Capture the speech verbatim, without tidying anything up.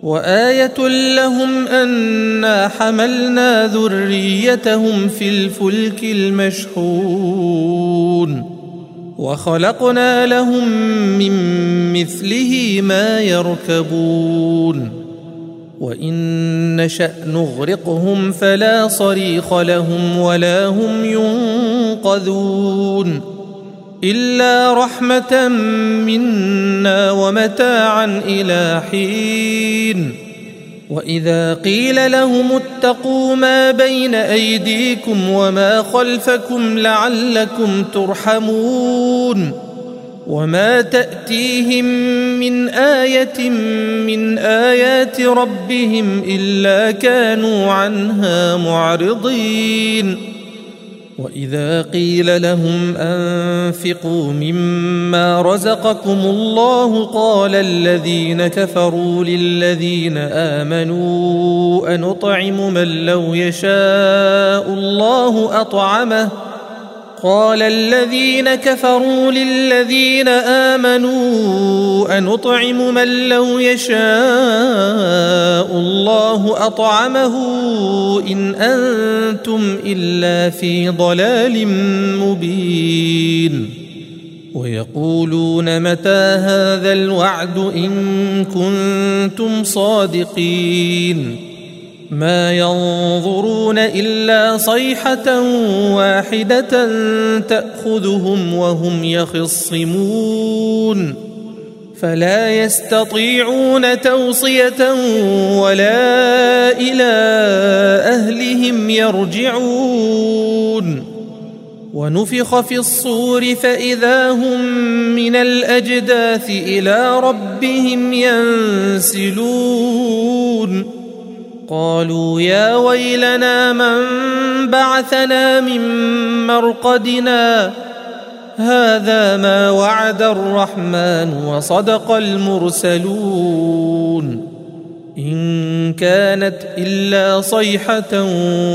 وآية لهم أنا حملنا ذريتهم في الفلك المشحون وخلقنا لهم من مثله ما يركبون وإن نشأ نغرقهم فلا صريخ لهم ولا هم ينقذون إلا رحمة منا ومتاعا إلى حين وإذا قيل لهم اتقوا ما بين أيديكم وما خلفكم لعلكم ترحمون وما تأتيهم من آية من آيات ربهم إلا كانوا عنها معرضين وإذا قيل لهم أنفقوا مما رزقكم الله قال الذين كفروا للذين آمنوا أنطعم من لو يشاء الله أطعمه قال الذين كفروا للذين آمنوا أنطعم من لو يشاء الله أطعمه إن أنتم إلا في ضلال مبين ويقولون متى هذا الوعد إن كنتم صادقين ما ينظرون إلا صيحة واحدة تأخذهم وهم يخصمون فلا يستطيعون توصية ولا إلى أهلهم يرجعون ونفخ في الصور فإذا هم من الأجداث إلى ربهم ينسلون قالوا يا ويلنا من بعثنا من مرقدنا هذا ما وعد الرحمن وصدق المرسلون إن كانت إلا صيحة